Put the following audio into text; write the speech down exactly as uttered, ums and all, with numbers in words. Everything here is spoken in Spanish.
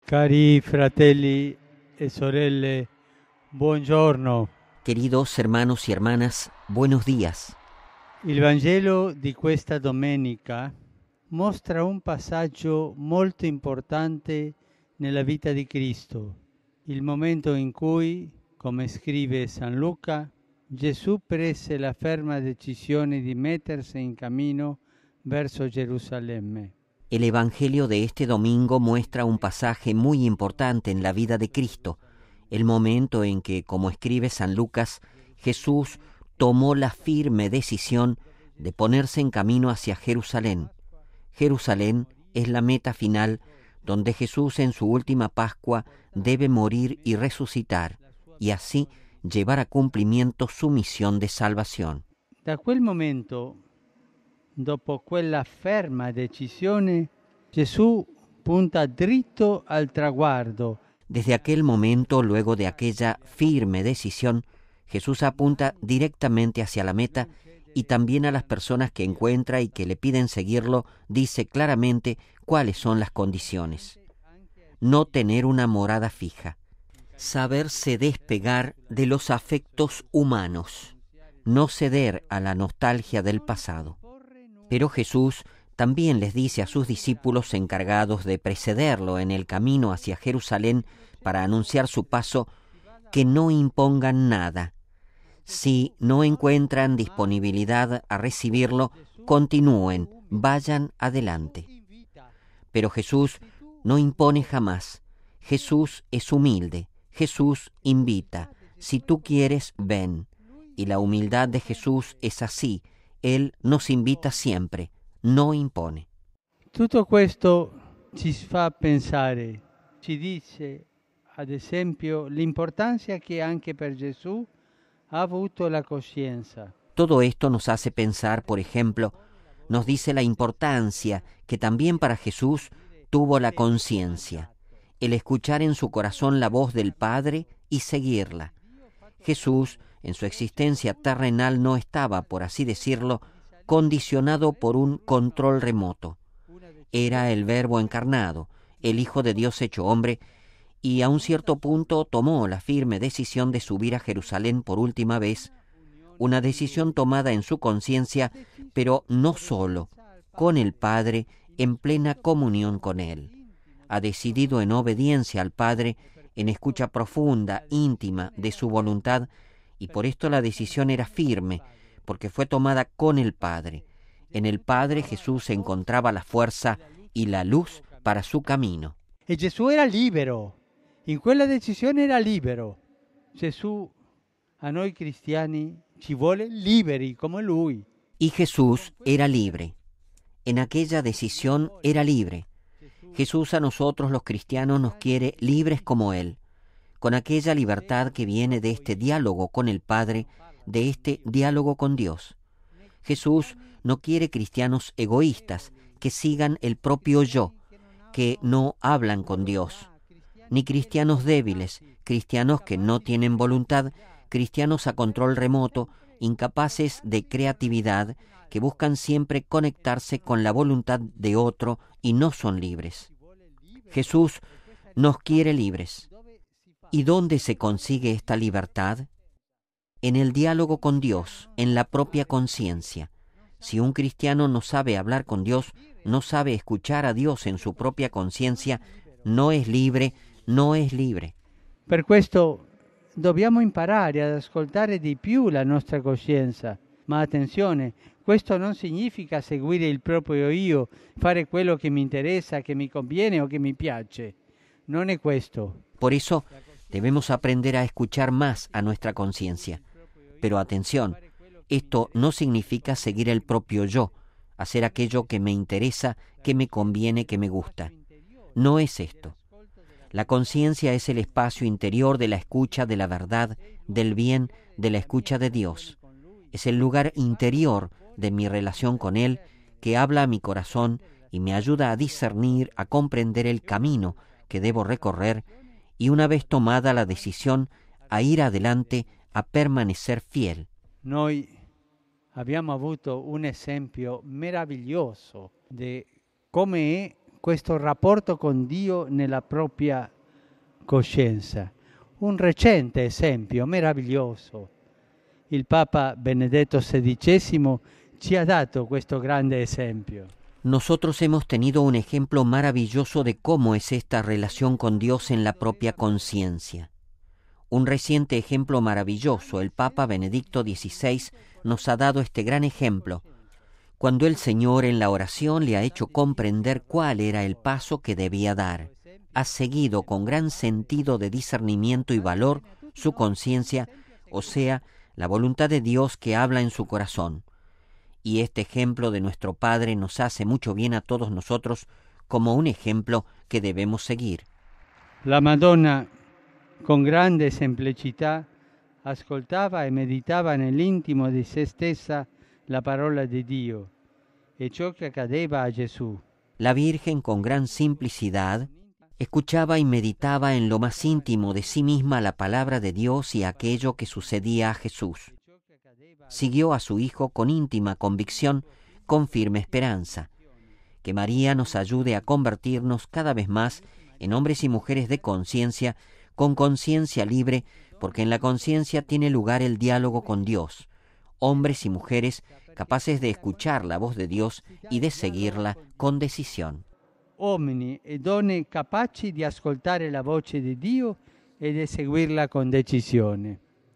Cari fratelli e sorelle, buongiorno. Queridos hermanos y hermanas, buenos días. Il Vangelo di questa domenica mostra un passaggio molto importante nella vita di Cristo, il momento in cui, come scrive San Luca, Gesù prese la ferma decisione di mettersi in cammino verso Gerusalemme. El Evangelio de este domingo muestra un pasaje muy importante en la vida de Cristo, el momento en que, como escribe San Lucas, Jesús tomó la firme decisión de ponerse en camino hacia Jerusalén. Jerusalén es la meta final donde Jesús en su última Pascua debe morir y resucitar, y así llevar a cumplimiento su misión de salvación. Da quel momento, dopo quella ferma decisione, Gesù punta dritto al traguardo. Desde aquel momento, luego de aquella firme decisión, Jesús apunta directamente hacia la meta y también a las personas que encuentra y que le piden seguirlo, dice claramente cuáles son las condiciones. No tener una morada fija, saberse despegar de los afectos humanos, no ceder a la nostalgia del pasado. Pero Jesús también les dice a sus discípulos encargados de precederlo en el camino hacia Jerusalén para anunciar su paso, que no impongan nada. Si no encuentran disponibilidad a recibirlo, continúen, vayan adelante. Pero Jesús no impone jamás. Jesús es humilde. Jesús invita. Si tú quieres, ven. Y la humildad de Jesús es así. Él nos invita siempre, no impone. Tutto questo ci fa pensare, ci dice ad esempio l'importanza che anche per Gesù ha avuto la coscienza. Todo esto nos hace pensar, por ejemplo, nos dice la importancia que también para Jesús tuvo la conciencia, el escuchar en su corazón la voz del Padre y seguirla. Jesús, en su existencia terrenal, no estaba, por así decirlo, condicionado por un control remoto. Era el Verbo encarnado, el Hijo de Dios hecho hombre, y a un cierto punto tomó la firme decisión de subir a Jerusalén por última vez, una decisión tomada en su conciencia, pero no solo, con el Padre, en plena comunión con Él. Ha decidido en obediencia al Padre, en escucha profunda, íntima de su voluntad, y por esto la decisión era firme, porque fue tomada con el Padre. En el Padre Jesús encontraba la fuerza y la luz para su camino. E Gesù era libero, in quella decisione era libero. Gesù a noi cristiani ci vuole liberi come Lui. Y Jesús era libre. En aquella decisión era libre. Jesús a nosotros los cristianos nos quiere libres como Él, con aquella libertad que viene de este diálogo con el Padre, de este diálogo con Dios. Jesús no quiere cristianos egoístas que sigan el propio yo, que no hablan con Dios, ni cristianos débiles, cristianos que no tienen voluntad, cristianos a control remoto, incapaces de creatividad, que buscan siempre conectarse con la voluntad de otro y no son libres. Jesús nos quiere libres. ¿Y dónde se consigue esta libertad? En el diálogo con Dios, en la propia conciencia. Si un cristiano no sabe hablar con Dios, no sabe escuchar a Dios en su propia conciencia, no es libre, no es libre. Per questo dobbiamo imparare ad ascoltare di più la nostra coscienza. Ma attenzione, questo non significa seguire il proprio io, fare quello che mi interessa, che mi conviene o che mi piace. Non è questo. Por eso debemos aprender a escuchar más a nuestra conciencia. Pero atención, esto no significa seguir el propio yo, hacer aquello que me interesa, que me conviene, que me gusta. No es esto. La conciencia es el espacio interior de la escucha de la verdad, del bien, de la escucha de Dios. Es el lugar interior de mi relación con Él que habla a mi corazón y me ayuda a discernir, a comprender el camino que debo recorrer y una vez tomada la decisión, a ir adelante, a permanecer fiel. Noi abbiamo avuto un esempio meraviglioso di come è questo rapporto con Dio nella propria coscienza. Un recente esempio meraviglioso. Il Papa Benedetto sedicesimo ci ha dato questo grande esempio. Nosotros hemos tenido un ejemplo maravilloso de cómo es esta relación con Dios en la propia conciencia. Un reciente ejemplo maravilloso, el Papa Benedicto dieciséis nos ha dado este gran ejemplo, cuando el Señor en la oración le ha hecho comprender cuál era el paso que debía dar. Ha seguido con gran sentido de discernimiento y valor su conciencia, o sea, la voluntad de Dios que habla en su corazón. Y este ejemplo de nuestro Padre nos hace mucho bien a todos nosotros como un ejemplo que debemos seguir. La Madonna, con grande semplicità, ascoltava e meditava nell'intimo di se stessa la parola di Dio e ciò che accadeva a Gesù. La Virgen, con gran simplicidad, escuchaba y meditaba en lo más íntimo de sí misma la palabra de Dios y aquello que sucedía a Jesús. Siguió a su Hijo con íntima convicción, con firme esperanza. Que María nos ayude a convertirnos cada vez más en hombres y mujeres de conciencia, con conciencia libre, porque en la conciencia tiene lugar el diálogo con Dios. Hombres y mujeres capaces de escuchar la voz de Dios y de seguirla con decisión. Uomini e donne capaci di ascoltare la voce di Dio e di seguirla con decisione.